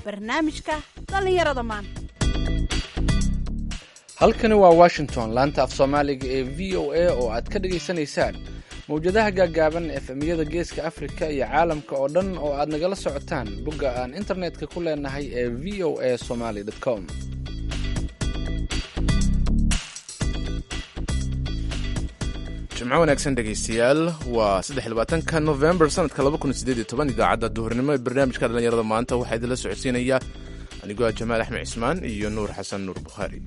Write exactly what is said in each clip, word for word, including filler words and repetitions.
barnaamijka dhallinyarada maanta. halkani waa washington, laanta af soomaaliga ee v o a oo aad ka dhagaysanaysaan mawjadaha gaagaaban efemyada geeska afrika iyo caalamka oo dhan oo aad nagala socotaan bogga aan internetka ku leenahay ee v o a somaly com. jimco wanaagsan dhegaystayaal, waa saddex iyo labaatanka novembar sanadka laba kun iyo siddeed iyo toban. idaacadda duhurnimo ee barnaamijka dhallinyarada maanta waxaa idinla socodsiinaya anigoo ah jamaal axmed cismaan iyo nuur xasan nuur bukhaari.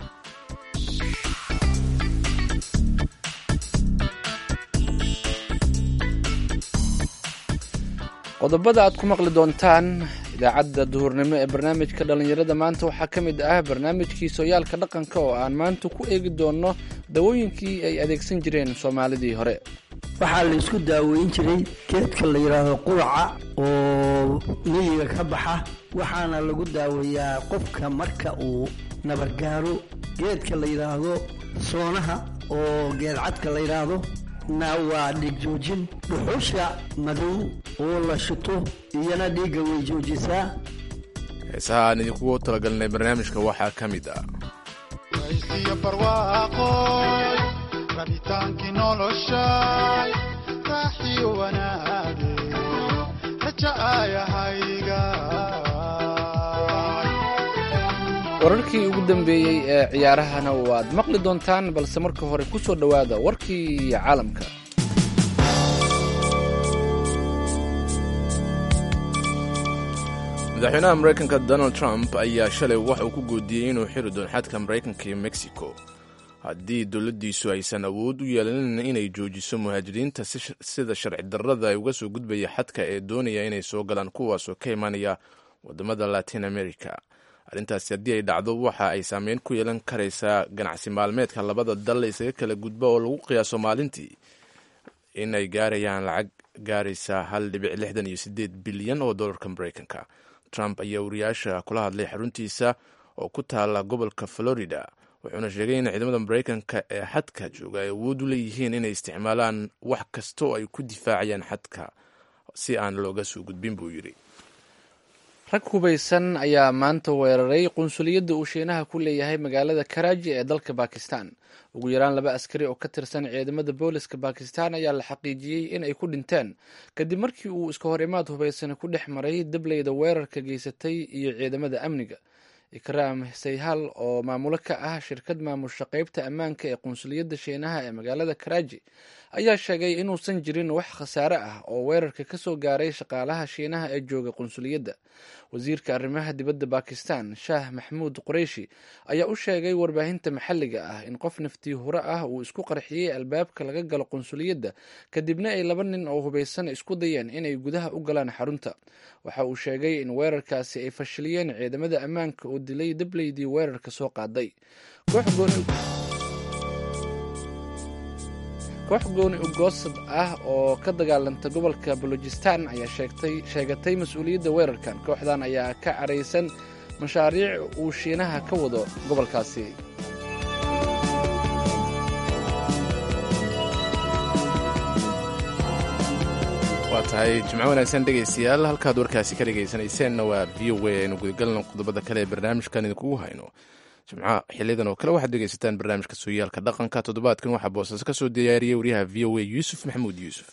qodobada aad ku maqli doontaan idaacadda duhurnimo ee barnaamijka dhallinyarada maanta waxaa ka mid ah barnaamijkii sooyaalka dhaqanka oo aan maanta ku eegi doonno dawooyinkii ay adeegsan jireen soomaalidii hore. waxaa la isku daaweyn jiray geedka la yidhaahdo quraca oo miyiga ka baxa, waxaana lagu daaweeyaa qofka marka uu nabargaaro. geedka la yidhaahdo soonaha oo geedcadka la yidhaahdo na waa dhiig joojin. dhuxusha madow oo la shito iyana dhiigga way joojisaa. heesaha aan idinkugu talagalnay barnaamijka waxaa ka mid ah aysiyo barwaaqoy rabitaankii noloshay raaxiyo wanaage rajaayahayga. wararkii ugu dambeeyey ee ciyaarahana waad maqli doontaan, balse marka hore ku soo dhowaada warkii caalamka. madaxweynaha maraykanka donald trump ayaa shalay waxa uu ku goodiyey inuu xiri doono xadka maraykanka iyo mexico haddii dowladdiisu aysan awood u yeelanin inay joojiso muhaajiriinta sida sharci darrada ay uga soo gudbaya xadka ee doonaya inay soo galaan kuwaasoo ka imanaya waddamada latin america. arrintaasi haddii ay dhacdo waxa ay saameyn ku yeelan karaysaa ganacsi maalmeedka labada dal isaga kala gudba oo lagu qiyaaso maalintii in ay gaarayaan lacag gaaraysa hal dhibic lixdan iyo siddeed bilyan oo dollarka maraykanka. trump ayaa wariyaasha kula hadlay xaruntiisa oo ku taala gobolka florida, wuxuuna sheegay in ciidamada maraykanka ee xadka jooga ay awood u leeyihiin inay isticmaalaan wax kasta oo ay ku difaacayaan xadka si aan looga soo gudbin buu yidhi. rag hubaysan ayaa maanta weeraray qunsuliyadda uu shiinaha ku leeyahay magaalada karaaji ee dalka bakistan. ugu yaraan laba askari oo ka tirsan ciidamada booliska bakistan ayaa la xaqiijiyey in ay ku dhinteen kadib markii uu iska hor imaad hubaysan ku dhex maray dableyda weerarka geysatay iyo ciidamada amniga. ikraam sayhal oo maamulo ka ah shirkad maamusha qeybta ammaanka ee qunsuliyadda shiinaha ee magaalada karaaji ayaa sheegay inuusan jirin wax khasaare ah oo weerarka ka soo gaaray shaqaalaha shiinaha ee jooga qunsuliyadda. wasiirka arrimaha dibadda bakistan shaah maxamuud qureyshi ayaa u sheegay warbaahinta maxalliga ah in qof naftii hore ah uu isku qarxiyey albaabka laga galo qunsuliyadda kadibna ay laba nin oo hubaysan isku dayeen inay gudaha u galaan xarunta. waxa uu sheegay in weerarkaasi ay fashiliyeen ciidamada ammaanka oo dilay dableydii weerarka soo qaaday. koox gooni ugoosad ah oo ka dagaalanta gobolka balojistan ayaa sheegatay mas-uuliyadda weerarkan. kooxdan ayaa ka caraysan mashaariic uu shiinaha ka wado gobolkaasi. waa tahay jimco wanaagsan dhegaystayaal, halkaad warkaasi ka dhegaysanayseena waa v o a. aynu gudagalno qodobada kale ee barnaamijkan idinkugu hayno. jimcaha xiliyadan oo kale waxaad dhegaysataan barnaamijka sooyaalka dhaqanka. toddobaadkan waxaa boosaaso ka soo diyaariyey wariyaha v o a yuusuf maxamuud yuusuf.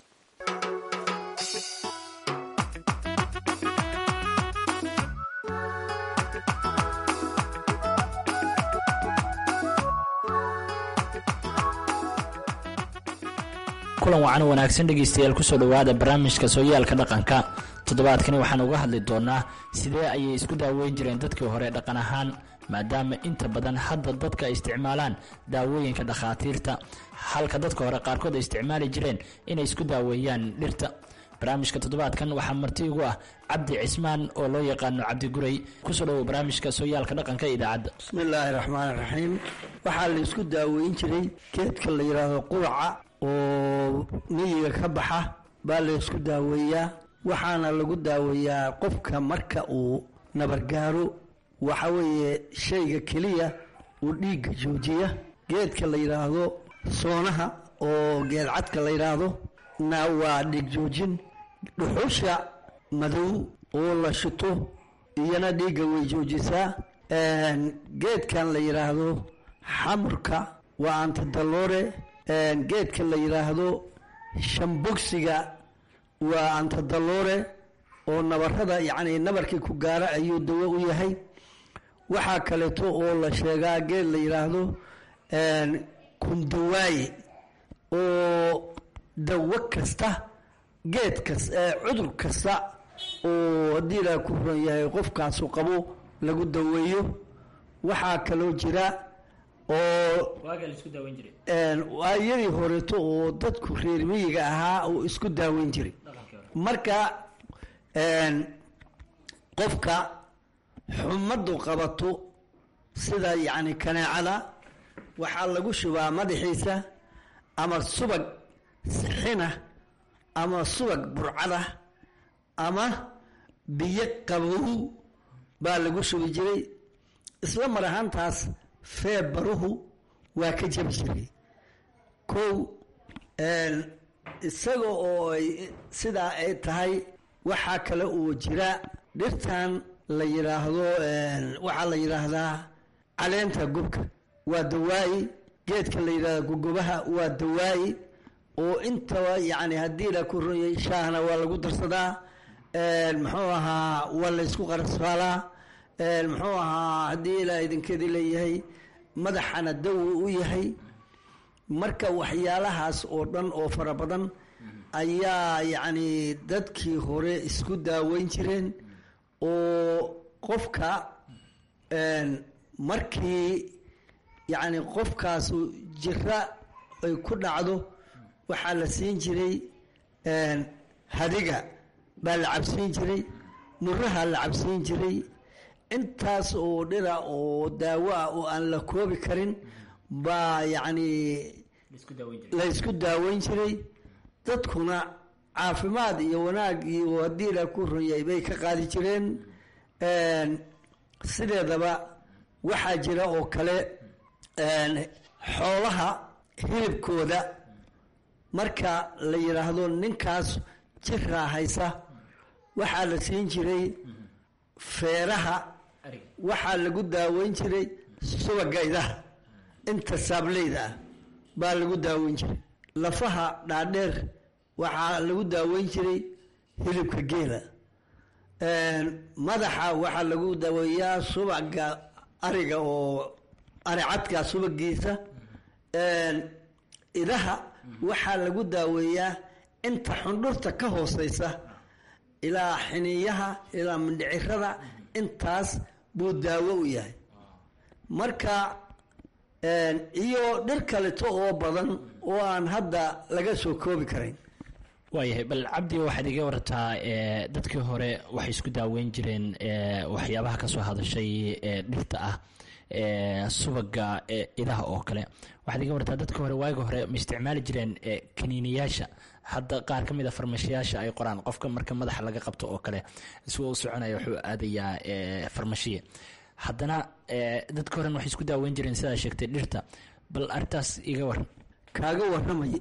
kulan wacan wanaagsan dhegaystayaal, kusoo dhowaada barnaamijka sooyaalka dhaqanka. toddobaadkani waxaan uga hadli doonaa sidee ayay isku daaweyn jireen dadkii hore dhaqan ahaan, maadaama inta badan hadda dadka ay isticmaalaan daawooyinka dhakhaatiirta, halka dadka hore qaarkood ay isticmaali jireen inay isku daaweeyaan dhirta. barnaamijka toddobaadkan waxaa marti igu ah cabdi cismaan oo loo yaqaano cabdi guray. kusoo dhowow barnaamijka sooyaalka dhaqanka idaacadda. bismillaahi raxmaani raxiim. waxaa la isku daaweyn jiray geedka la yidhaahdo quraca oo miyiga ka baxa baa la isku daaweeyaa, waxaana lagu daaweeyaa qofka marka uu nabargaaro. waxa weeye shayga keliya uu dhiigga joojiya. geedka la yidhaahdo soonaha oo geedcadka la yidhaahdo na waa dhiig joojin. dhuxusha madow oo la shito iyana dhiigga way joojisaa. geedkan la yidhaahdo xamurka waa antidaloore. geedkan la yidhaahdo shambogsiga waa antidaloore oo nabarada yacni nabarkii ku gaara ayuu dawo u yahay. waxaa kaleeto oo la sheegaa geed la yidhaahdo kundawaaye oo dawo kasta geed kas cudur kasta oo haddii la ku furan yahay qofkaasu qabo lagu daweeyo. waxaa kaloo jira oo waayadii horeeto oo dadku reer miyiga ahaa oo isku daaweyn jiray. marka qofka xumadu qabato sida yacni kaneecada waxaa lagu shubaa madaxiisa ama subag sixina ama subag burcada ama biyo qabow baa lagu shubi jiray. isla mar ahaantaas feebaruhu waa ka jabi jiray. kow isaga oo ay sidaa ay tahay waxaa kale oo jira dhirtan la yidhaahdo waxaa la yidhaahdaa caleenta gubka waa dawaayi. geedka la yidhahdo gogobaha waa dawaayi oo intaba yacni haddii la ku royay shaahna waa lagu darsadaa. muxuu ahaa waa la ysku qarasfaalaa. muxuu ahaa haddii ilaa idinkeedii leeyahay madaxana dawi u yahay. marka waxyaalahaas oo dhan oo fara badan ayaa yacni dadkii hore isku daaweyn jireen oo qofka markii yacni qofkaasu jira ay ku dhacdo waxaa la siin jiray hadiga baa la cabsiin jiray, muraha la cabsiin jiray. intaas oo dhira oo daawo ah oo aan la koobi karin baa yacni la isku daaweyn jiray. dadkuna caafimaad iyo wanaag iyo haddii la ku runyay bay ka qaadi jireen. sideedaba waxaa jira oo kale xoolaha hilibkooda marka la yidhaahdo ninkaas jiraa haysa waxaa la siin jiray feeraha waxaa lagu daaweyn jiray subagaydaha inta saableyda ah baa lagu daaweyn jiray. lafaha dhaadheer waxaa lagu daaweyn jiray hilibka geela. madaxa waxaa lagu daaweeyaa subaga ariga oo aricadka subagiisa. idaha waxaa lagu daaweeyaa inta xundhurta ka hooseysa ilaa xiniyaha ilaa mindhicirada intaas buu daawo u yahay. marka iyo dhir kaleto oo badan oo aan hadda laga soo koobi karayn. waayahay bal cabdi waxaad iga wartaa dadkii hore waxay isku daaweyn jireen waxyaabaha kasoo hadashay dhirta ah subaga idaha oo kale. waxaad iga wartaa dadkii hore waaga hore ma isticmaali jireen kaniiniyaasha hadda qaar ka mid a farmashiyaasha ay qoraan qofka marka madaxa laga qabto oo kale isagoo u soconaya wuxuu aadayaa farmashiya. haddana dadka horen waxay isku daaweyn jireen sidaa sheegtay dhirta. bal arrintaas iga waran. kaaga warramay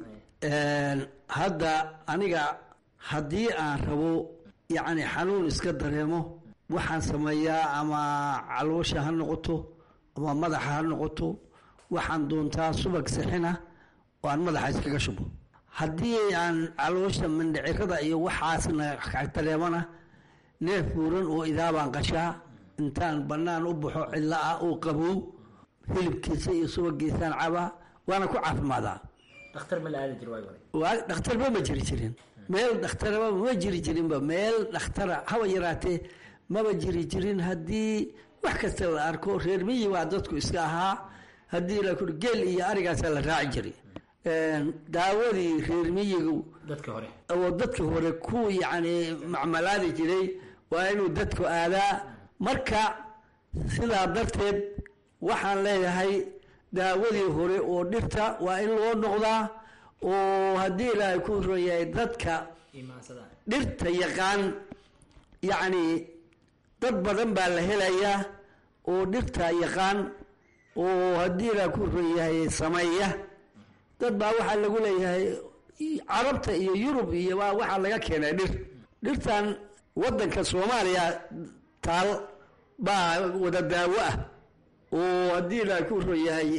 hadda aniga haddii aan rabo yacni xanuun iska dareemo waxaan sameeyaa ama caloosha ha noqoto ama madaxa ha noqoto waxaan doontaa subag sixina oo aan madaxa iskaga shubo. haddii aan caloosha mindhicirada iyo waxaasna dareemana neef buuran oo idaabaan qashaa intaan bannaan u baxo cidla ah oo qabow hilibkiisa iyo subagiisaan cabaa waana ku caafimaadaa. dhakhtar ma la aadi jir waayo waa dhakhtarba ma jiri jirin meel dhakhtaraba ma jiri jirinba meel dhakhtara haba yaraatee maba jiri jirin. haddii wax kasta la arko reer miyi waa dadku iska ahaa. haddii la kuri geel iyo arigaasaa la raaci jiray. daawadii reer miyigu dadka hore oo dadka hore ku yacni macmalaadi jiray waa inuu dadku aadaa. marka sidaa darteed waxaan leeyahay daawadii hore oo dhirta waa in loo noqdaa oo haddii ilaahay ku ron yahay dadka dhirta yaqaan yacni dad badan baa la helayaa oo dhirta yaqaan oo haddii ilaahay ku ron yahay sameeya. dad baa waxaa lagu leeyahay carabta iyo yurub iyo waxaa laga keenay dhir. dhirtan waddanka soomaaliya taal baa wada daawo ah oo haddii la ku royahay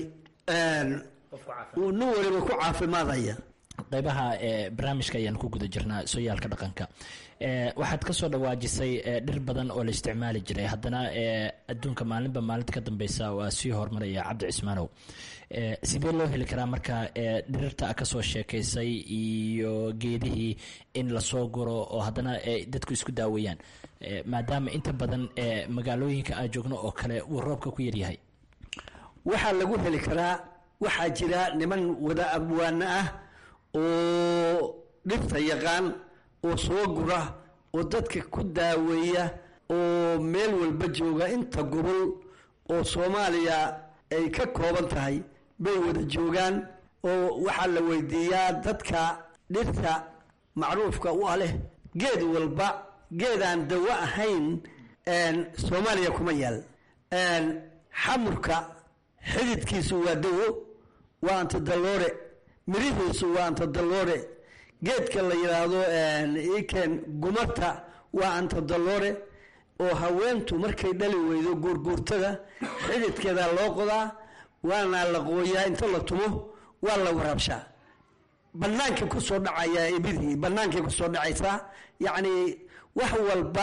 uu nin waliba ku caafimaadaya. qaybaha ee barnaamijka ayaan ku guda jirnaa sooyaalka dhaqanka. waxaad ka soo dhawaajisay dhir badan oo la isticmaali jiray, haddana adduunka maalinba maalinta ka dambeysa waa sii horumaraya. cabdi cismaanow, sidee loo heli karaa marka dhirta ka soo sheekaysay iyo geedihii in lasoo guro oo haddana dadku isku daaweeyaan, maadaama inta badan magaalooyinka aan joogno oo kale uu roobka ku yaryahay? waxaa lagu heli karaa, waxaa jira niman wada abwaana ah oo dhirta yaqaan oo soo gura oo dadka ku daaweeya oo meel walba jooga. inta gobol oo Soomaaliya ay ka kooban tahay bay wada joogaan, oo waxaa la weydiiyaa dadka dhirta macruufka u ah leh geed walba geedaan dawo ahayn Soomaaliya kuma yaal. xamurka xididkiisu waa dawo, waa antidaloore, mirihiisu waa antidaloore. geedka la yidhaahdo iken gumarta waa antidaloore, oo haweentu markay dhali weydo guurguurtada xididkeeda loo qodaa, waana la qooyaa, inta la tumo waa la waraabshaa. banaanka kusoo dhacaya ibidii banaankay kusoo dhacaysaa. yacni wax walba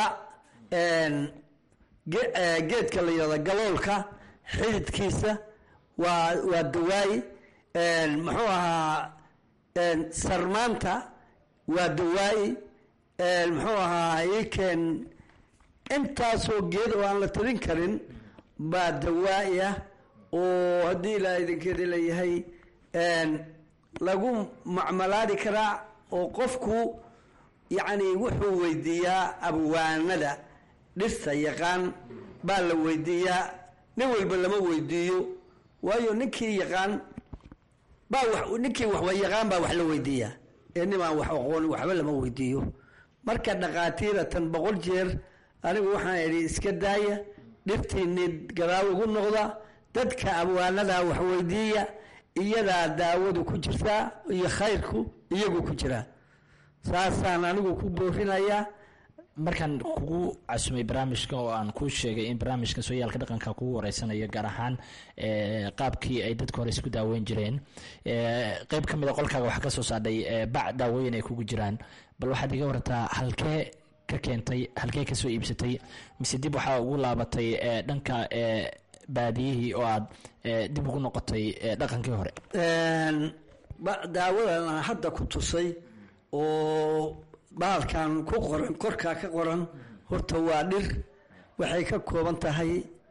geedka la yidhahdo galoolka xididkiisa waa waa dawaayi. muxuu ahaa sarmaanta waa dawaayi. muxuu ahaa iken intaasoo geed oo aan la tirin karin baa dawaa'i ah, oo haddii ilaa idinkeeda leeyahay lagu macmalaadi karaa. oo qofku yacni wuxuu weydiiyaa abwaanada dhirta yaqaan baa la weydiiyaa. nin walba lama weydiiyo, waayo ninkii yaqaan baa wax ninkii waxba yaqaan baa wax la weydiiyaa, ee nimaan wax aqoon waxba lama weydiiyo. marka dhaqaatiiratan boqol jeer anigu waxaan idhi iska daaya, dhirtiinni gadaal ugu noqda, dadka abwaanada wax weydiiya, iyadaa daawadu ku jirtaa iyo khayrku iyagu ku jiraa. saasaan anigu ku boorinayaa. markaan kugu casumay barnaamijka oo aan kuu sheegay in barnaamijka sooyaalka dhaqanka kugu wareysanayo, gaar ahaan qaabkii ay dadka hore isku daaweyn jireen, qeyb ka mid a qolkaaga waxaa ka soo saadhay bac daawooyin ay kugu jiraan. bal waxaad iga wartaa halkee ka keentay, halkee ka soo iibsatay, mise dib waxaa ugu laabatay dhanka baadiyihii oo aad dib ugu noqotay dhaqankii hore? daawadan hadda ku tusay oo baalkan ku qoran, korkaa ka qoran, horta waa dhir. waxay ka kooban tahay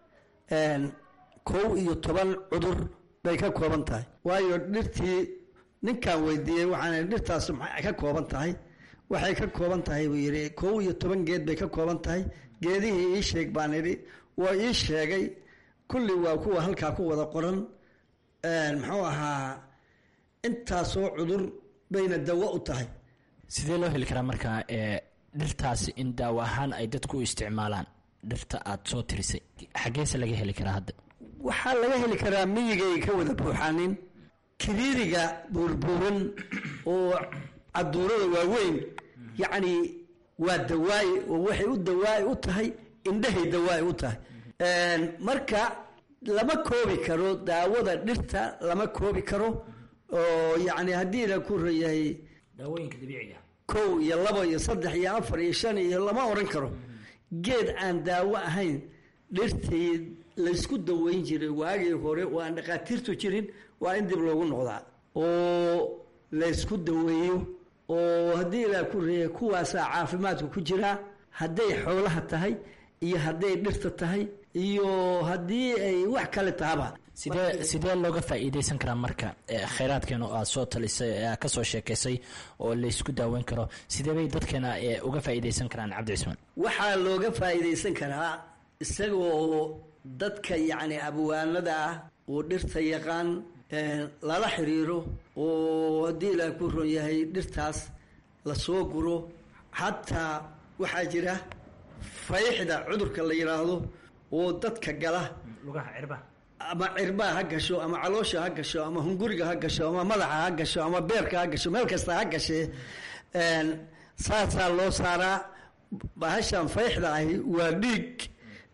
kow iyo toban cudur bay ka kooban tahay. waayo dhirtii ninkaan weydiiyey waxaan dhirtaas maxay ka kooban tahay, waxay ka kooban tahay buu yidhi kow iyo toban geed bay ka kooban tahay. geedihii ii sheeg baan idhi, waa ii sheegay. kulli waa kuwa halkaa ku wada qoran. muxuu ahaa intaasoo cudur bayna dawo u tahay. sidee loo heli karaa marka dhirtaasi in daawo ahaan ay dadku u isticmaalaan? dhirta aad soo tirisay xaggeese laga heli karaa hadda? waxaa laga heli karaa miyigay ka wada buuxaanin. kiriiriga buurbuuran oo caduurada waaweyn yacni waa dawaayi, oo waxay u dawaayi u tahay, indhahay dawaayi u tahay. marka lama koobi karo daawada dhirta, lama koobi karo. oo yacni haddii la ku rayahay daawooyinka dabiiciga kow iyo labo iyo saddex iyo afar iyo shan iyo lama oran karo. geed aan daawo ahayn dhirtii laysku daweyn jiray waagii hore oo aan dhaqaatiirtu jirin waa in dib loogu noqdaa oo laysku daweeyo. oo haddii ilaa ku reeya kuwaasaa caafimaadku ku jiraa, hadday xoolaha tahay iyo hadday dhirta tahay iyo haddii ay wax kale tahaba. sidee sidee looga faa'iidaysan karaa marka khayraadkeena oo aad soo talisay, ka soo sheekaysay oo laysku daaweyn karo? sidee bay dadkeena uga faa'iidaysan karaan cabdi cismaan? waxaa looga faa'iidaysan karaa isagoo dadka yacni abwaanada ah oo dhirta yaqaan lala xiriiro, oo haddii ilaa ku ron yahay dhirtaas lasoo guro. xataa waxaa jira fayxda cudurka la yidhaahdo oo dadka gala, lugaha cirba ama cirbaa ha gasho, ama caloosha ha gasho, ama hunguriga ha gasho, ama madaxa ha gasho, ama beerka ha gasho, meel kasta ha gashee. saasaa loo saaraa. bahashan fayxda ahi waa dhiig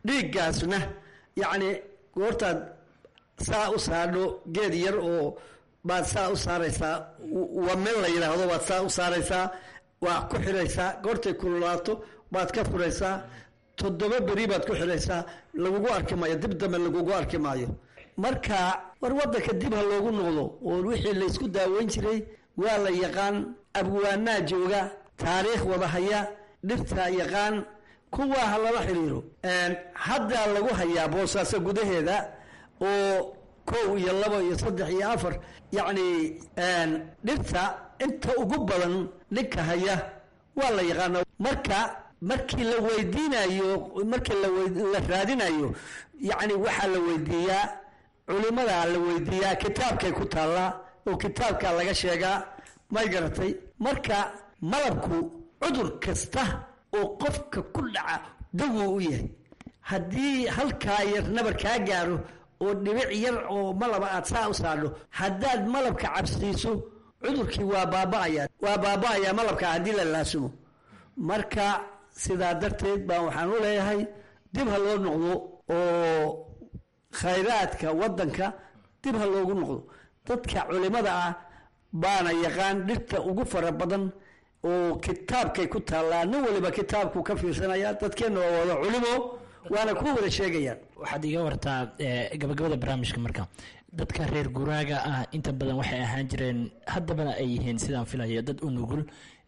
dhiiggaasna yacni goortaad saa u saadho geed yar oo baad saa u saaraysaa waa meel la yidhaahdo baad saa u saaraysaa waa ku xiraysaa goortay kululaato baad ka furaysaa toddoba beri baad ku xiraysaa lagugu arki maayo dib dambe lagugu arki maayo marka war waddanka dib ha loogu noqdo oo wixii laysku daaweyn jiray waa la yaqaan abwaanaa jooga taariikh wada haya dhirtaa yaqaan kuwaa ha lala xiriiro haddaa lagu hayaa boosaaso gudaheeda oo kow iyo labo iyo saddex iyo afar yacni dhirta inta ugu badan ninka haya waa la yaqaana marka markii la weydiinayo markii la raadinayo yacni waxaa la weydiiyaa culimadaa la weydiiyaa kitaabkay ku taallaa oo kitaabkaa laga sheegaa may garatay marka malabku cudur kasta oo qofka ku dhaca dawuu u yahay haddii halkaa yar nabar kaa gaaro oo dhibic yar oo malaba aad saa u saadho haddaad malabka cabsiiso cudurkii waa baaba'ayaa waa baaba'ayaa malabka haddii la laasumo marka sidaa darteed baan waxaan u leeyahay dib ha loo noqdo oo khayraadka waddanka dib ha loogu noqdo dadka culimada ah baana yaqaan dhirta ugu fara badan oo kitaabkay ku taallaa nin waliba kitaabku ka fiirsanaya dadkeenna waa wada culimo waana ku wada sheegayaan waxaad iga wartaa gabagabada barnaamijka marka dadka reer guraaga ah inta badan waxay ahaan jireen haddabana ay yihiin sidaan filayo dad u nugul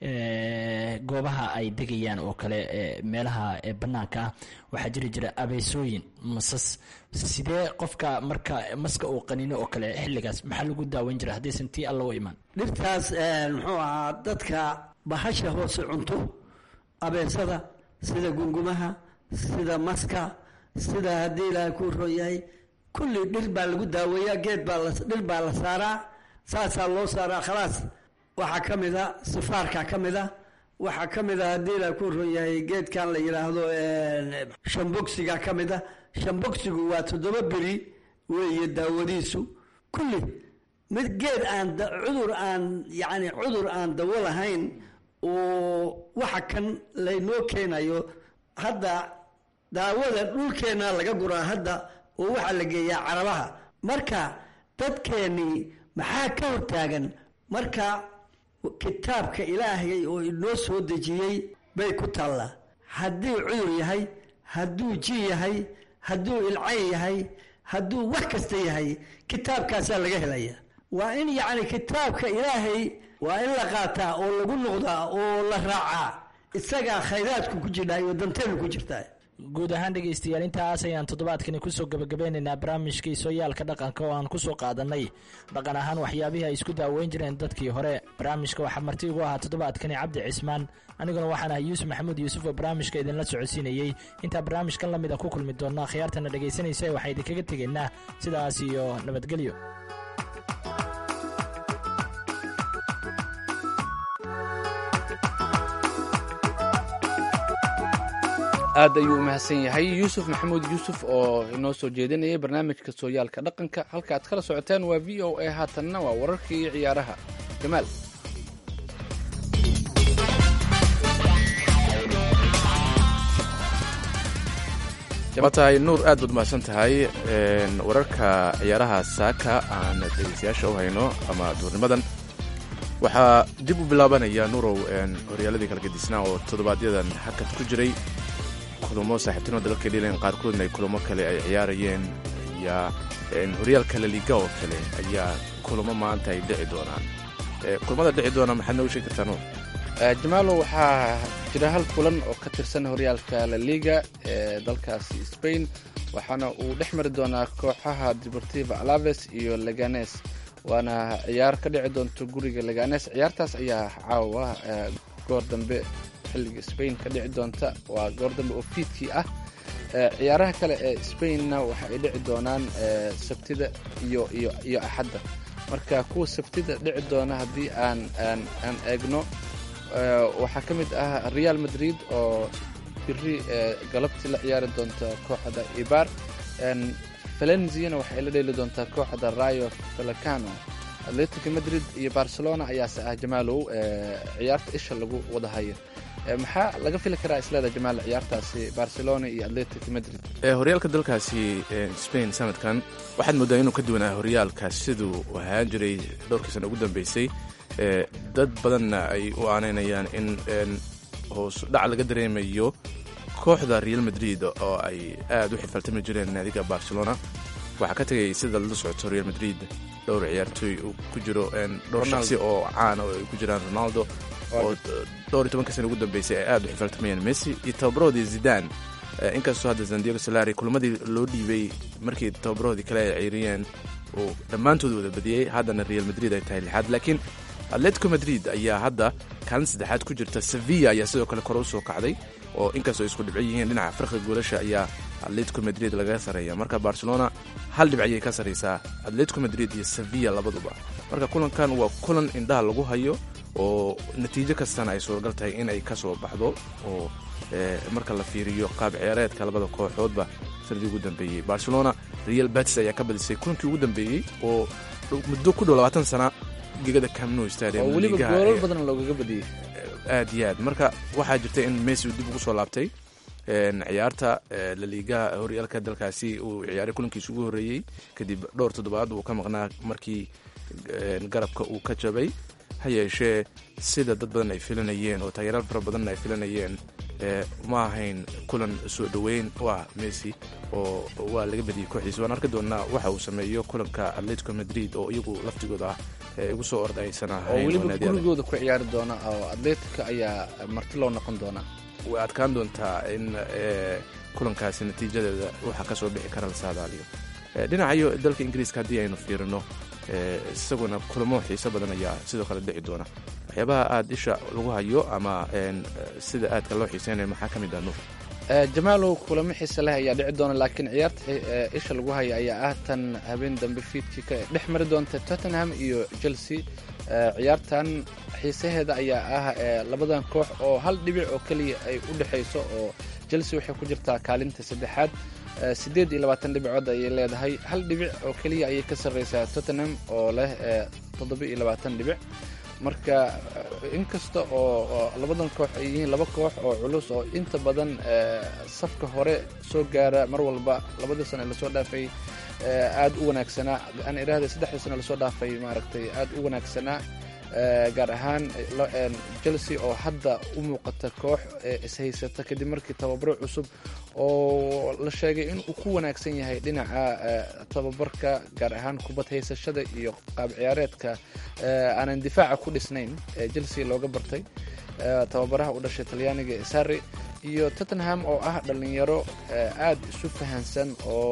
goobaha ay degayaan oo kale meelaha bannaanka ah waxaa jiri jira abeysooyin masas sidee qofka marka maska uu qaniino oo kale xilligaas maxaa lagu daaweyn jira haddaysan tii alla u imaan dhirtaas muxuu ahaa dadka bahasha hoose cunto abeesada sida gungumaha sida maska sida haddii ilaahay kuu roon yahay kulli dhir baa lagu daaweeyaa geed baa la dhir baa la saaraa saasaa loo saaraa khalaas waxaa ka mid a sifaarkaa ka mid a waxaa ka mid a haddii ilaahay kuu roon yahay geedkan la yidhaahdo shambogsigaa ka mid a shambogsigu waa toddoba beri weeye daawadiisu kulli mid geed aan cudur aan yacni cudur aan dawo lahayn oo waxa kan laynoo keenayo hadda daawada dhulkeenna laga guraa hadda oo waxaa la geeyaa carabaha marka dadkeennii maxaa ka hortaagan marka kitaabka ilaahay oo inoo soo dejiyey bay ku taallaa hadduu cudur yahay hadduu ji yahay hadduu ilcayn yahay hadduu wax kasta yahay kitaabkaasaa laga helaya waa in yacni kitaabka ilaahay waa in la qaataa oo lagu noqdaa oo la raacaa isagaa khayraadku ku jidhaa iyo danteenu ku jirtaa guud ahaan dhegaystayaal intaas ayaan toddobaadkani kusoo gabagabeynaynaa barnaamijkii sooyaalka dhaqanka oo aan kusoo qaadanay dhaqan ahaan waxyaabihii ay isku daaweyn jireen dadkii hore barnaamijka waxaa marti ugu ahaa toddobaadkani cabdi cismaan aniguna waxaan ahay yuusuf maxamuud yuusuf oo barnaamijka idinla socodsiinayey intaa barnaamijkan la mida ku kulmi doonnaa khiyaartana dhegaysanaysa waxaa idinkaga tegaynaa sidaas iyo nabadgelyo aad ayuu umahadsan yahay yuusuf maxamuud yuusuf oo inoo soo jeedinayay barnaamijka sooyaalka dhaqanka halka aad kala socoteen waa v o a haatanna waa wararkii iyo ciyaaraha jamaal waa tahay nuur aad baad mahadsan tahay wararka ciyaaraha saaka aan dhegeystayaasha u hayno ama duurnimadan waxaa dib u bilaabanaya nuurow horyaaladii kala gedisnaa oo toddobaadyadan hakad ku jiray kulamo saaxiibtinimo dalalka dhiilan qaarkoodna ay kulamo kale ay ciyaarayeen ayaa horyaalka laliga oo kale ayaa kulamo maanta ay dhici doonaan kulamada dhici doona maxaad noogu sheegi kartaa nuur jamaalo waxaa jira hal kulan oo ka tirsan horyaalka laliga ee dalkaasi spain waxaana uu dhex mari doonaa kooxaha deportiva alaves iyo leganes waana ciyaar ka dhici doonto guriga leganes ciyaartaas ayaa caawa goor dambe xilliga spain ka dhici doonta waa goor dambe oo fiidkii ah ciyaaraha kale ee spainna waxa ay dhici doonaan sabtida iyo iyo iyo axadda marka kuwa sabtida dhici doona haddii aan aan aan eegno waxaa ka mid ah real madrid oo biri galabtii la ciyaari doonta kooxda ibar valenziana waxay la dheeli doontaa kooxda rayo vallecano atletico madrid iyo barcelona ayaase ah jamaalow ciyaarta isha lagu wada hayo maxaa laga fili karaa isleeda jamaal ciyaartaasi barcelona iyo atletico madrid? horyaalka dalkaasi spain sanadkan waxaad moodaa inuu ka duwanaa horyaalka siduu ahaan jiray dhowrkii sana ugu dambeysay. dad badanna ay u aaneynayaan in hoos dhac laga dareemayo kooxda real madrid oo ay aad u xifaltami jireen naadiga barcelona. waxaa ka tegay sida la socoto real madrid dhowr ciyaartooy uu ku jiro dhowr shaksi oo caana oo ay ku jiraan ronaldo oo dhowr iyo tobanka sana ugu dambeysay ay aad u xifaltamayeen messi iyo tababaroodii zidane. inkastoo hadda sandiego solari kulmadii loo dhiibay markii tababaroodii kale ay ciiriyeen uu dhammaantood wada badiyey, haddana real madrid ay tahay lixaad. laakiin atletico madrid ayaa hadda kaalin saddexaad ku jirta. sevilla ayaa sidoo kale kore u soo kacday oo inkastoo isku dhibco yihiin dhinaca farqiga goolasha ayaa atletico madrid lagaga sarreeya. marka barcelona hal dhibc ayay ka sarraysaa atletico madrid iyo sevilla labaduba. marka kulankan waa kulan indhaha lagu hayo oo natiijo kastana ay suuragal tahay in ay ka soo baxdo oo marka la fiiriyo qaab ciyaareedka labada kooxoodba sanadii ugu dambeeyey. barcelona real betis ayaa ka badisay kulankii ugu dambeeyey oo muddo ku dhow labaatan sana gegada Camp Nou stadium oo weliba goolal badan loogaga badiyey aad iyo aad. marka waxaa jirta in Messi uu dib ugu soo laabtay ciyaarta La Liga horyaalka dalkaasi uu ciyaaray kulankiisa ugu horreeyey kadib dhowr toddobaad uu ka maqnaa markii garabka uu ka jabay. ha yeeshee sida dad badan ay filanayeen oo taageeraal fara badanna ay filanayeen ma ahayn kulan soo dhoweyn u ah Messi oo waa laga badiyey kooxiisa. waan arki doonaa waxa uu sameeyo kulanka Atletico Madrid oo iyagu laftigooda ah igu soo ordaysanaa oo weliba gurigooda ku ciyaari doona oo Atletico ayaa marti loo noqon doona. way adkaan doontaa in kulankaasi natiijadeeda waxa ka soo bixi kara la saadaaliyo. dhinacayo dalka Ingiriiska haddii aynu fiirino isaguna kulamo xiiso badan ayaa sidoo kale dhici doona. waxyaabaha aad isha lagu hayo ama sida aadka loo xiiseynayo maxaa ka mid ah nuur? jamaalow kulamo xiise leh ayaa dhici doona, laakiin ciyaarta isha lagu hayo ayaa ah tan habeen dambe fiidkii ka dhex mari doonta Tottenham iyo Chelsea. ciyaartan xiisaheeda ayaa ah labadan koox oo hal dhibic oo keliya ay u dhexayso oo Chelsea waxay ku jirtaa kaalinta saddexaad sideed iyo labaatan dhibcood ayay leedahay. hal dhibic oo keliya ayay ka sarreysaa Tottenham oo leh toddoba iyo labaatan dhibic. marka inkasta oo labadan koox ay yihiin laba koox oo culus oo inta badan safka hore soo gaara mar walba labadii sano lasoo dhaafay aad u wanaagsanaa aan iraahday saddexdii sano lasoo dhaafay maaragtay aad u wanaagsanaa gaar ahaan Chelsea oo hadda u muuqata koox ishaysata kadib markii tababaro cusub oo la sheegay in uu ku wanaagsan yahay dhinaca tababarka gaar ahaan kubad haysashada iyo qaab ciyaareedka aanan difaaca ku dhisnayn Chelsea looga bartay tababaraha u dhashay Talyaaniga Sarri iyo Tottenham oo ah dhalinyaro aad isu fahansan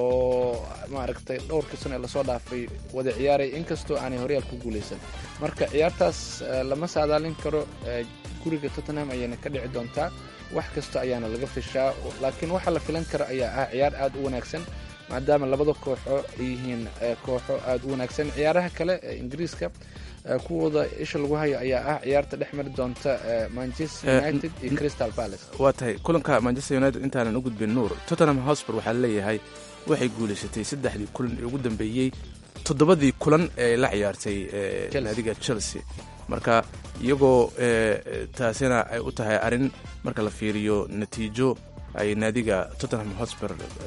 oo maaragtay dhowrkii sano la soo dhaafay wada ciyaaray inkastoo aanay horyaal ku guuleysan. marka ciyaartaas lama saadaalin karo guriga Tottenham ayayna ka dhici doontaa, wax kasta ayaana laga fishaa, laakiin waxa la filan karo ayaa ah ciyaar aad u wanaagsan maadaama labada kooxo ay yihiin kooxo aad u wanaagsan. ciyaaraha kale ee Ingiriiska kuwooda isha lagu hayo ayaa ah ciyaarta dhex mari doonta Manchester United iyo Crystal Palace. waa tahay kulanka Manchester United intaanan u gudbin nuur, Tottenham Hotspur waxaa leeyahay waxay guuleysatay saddexdii kulan ee ugu dambeeyey toddobadii kulan ee la ciyaartay naadiga Chelsea. marka iyagoo taasina ay u tahay arrin marka la fiiriyo natiijo ay naadiga Tottenham Hotspur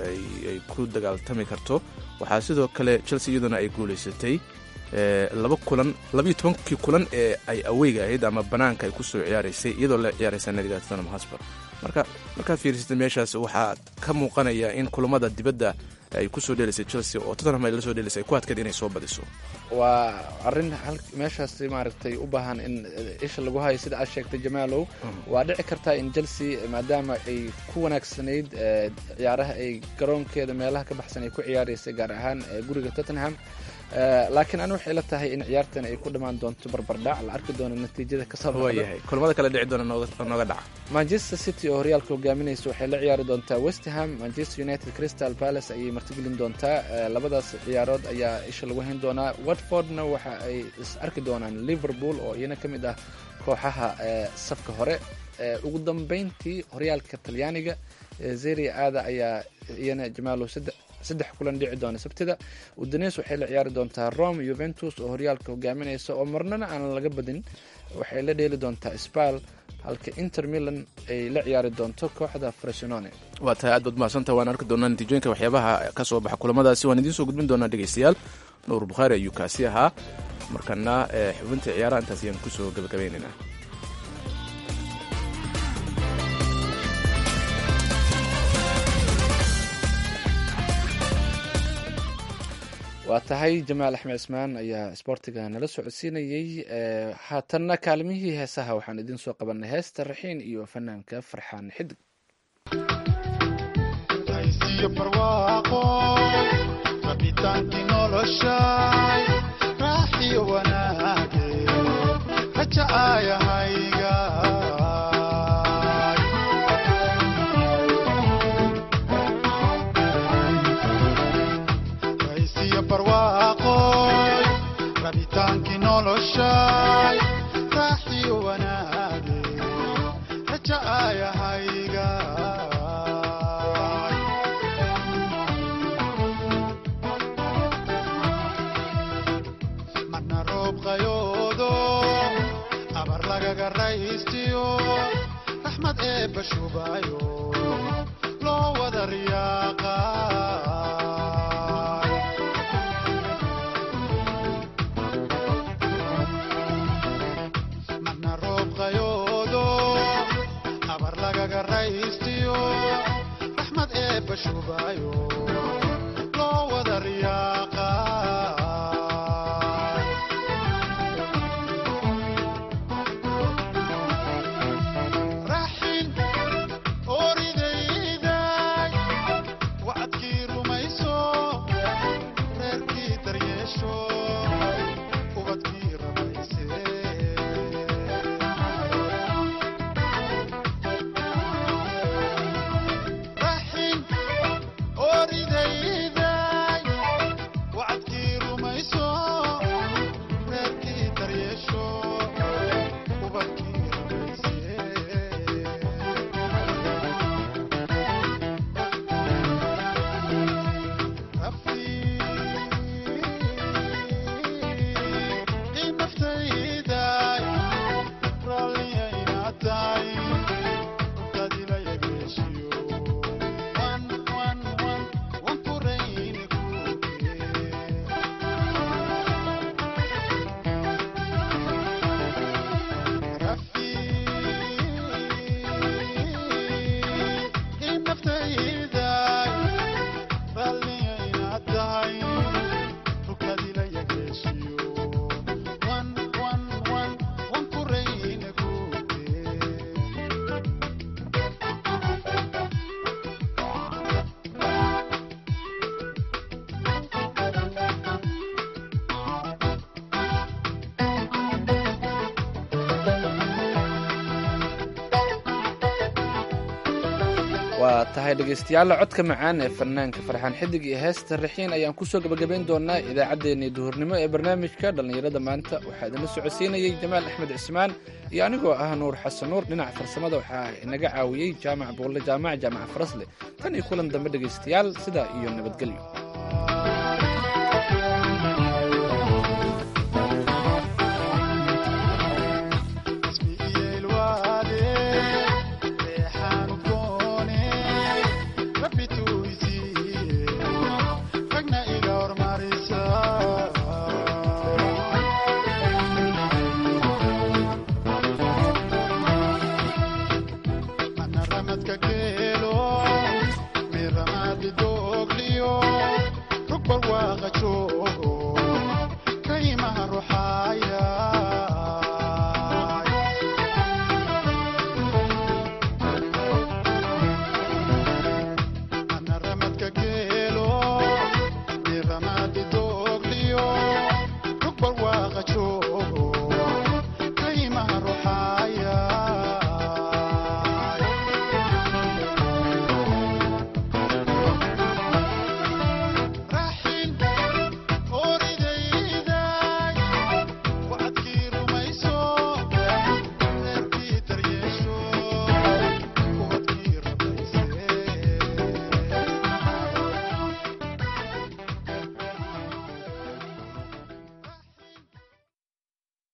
ay ku dagaaltami karto. waxaa sidoo kale Chelsea iyaduna ay guuleysatay laba kulan labiyo tobankii kulan ee ay aweyga ahayd ama banaanka ay ku soo ciyaaraysay iyadoo la ciyaaraysa naadiga Tottenham Hotspur. marka markaad fiirsatay meeshaas waxaa ka muuqanaya in kulamada dibadda ay ku soo dheelaysay Chelsea oo Tottenham ay la soo dheelaysay ku adkayd inay soo badiso. waa arrin meeshaas maaragtay u baahan in isha lagu hayo sida aad sheegtay Jamaalow. waa dhici kartaa in Chelsea maadaama ay ku wanaagsanayd ciyaaraha ay garoonkeeda meelaha ka baxsan ay ku ciyaaraysay gaar ahaan guriga Tottenham, laakiin anu waxay la tahay in ciyaartan ay ku dhamaan doonto barbardhac, la arki doono natiijada ka soo baxda. kulamada kale dhici doona nooga dhaca. Manchester City oo horyaalka hogaaminaysa waxay la ciyaari doontaa West Ham. Manchester United Crystal Palace ayay martigelin doontaa. labadaas ciyaarood ayaa isha lagu hayn doonaa. Watfordna waxa ay is arki doonaan Liverpool oo iyana ka mid ah kooxaha safka hore. ugu dambeyntii horyaalka Talyaaniga Serie A ayaa iyana Jamaalow saddex kulan dhici doona sabtida. Udinese waxay la ciyaari doontaa Rome. Juventus oo horyaalka hogaaminaysa oo marnana aan laga badin waxay la dheeli doontaa Spal, halka inter milan ay la ciyaari doonto kooxda Frosinone. waa tahay aad baad mahadsantahay. waan arki doonaa natiijooyinka waxyaabaha ka soo baxa kulamadaasi. waan idiin soo gudbin doonaa dhegaystayaal. nuur bukhaari ayuu kaasi ahaa. markana xubinta ciyaaraha intaas ayaan kusoo gabagabaynaynaa. waa tahay jamaal axmed cismaan ayaa isboortiga nala socodsiinayey. haatanna kaalimihii heesaha waxaan idiin soo qabanay heesta raxiin iyo fanaanka farxaan xidig. haysiyo barwaaqo rabitaankii noloshay raaxiyo wanaage raja aayahayga barwaaqoy rabitaankii noloshay raaxiyo wanaage raja aayahayga marna roob qayoodo abar lagaga raystiyo raxmad eebba shubayo loo wada riyaaqa raxmad eebba shubayo loo wada riyaaqa raxin oridayday wacadkii rumayso reerkii daryeesho ubadkii rabayse waa tahay dhegaystayaal codka macaan ee fanaanka farxaan xidig iyo heesta raxiin ayaan kusoo gabagabayn doonaa idaacaddeenii duhurnimo ee barnaamijka dhallinyarada maanta. waxaa idinla socodsiinayey jamaal axmed cismaan iyo anigoo ah nuur xasan nuur. dhinaca farsamada waxaa inaga caawiyey jaamac buulle jaamac jaamac farasle. tan iyo kulan dambe dhegaystayaal sidaa iyo nabadgelyo.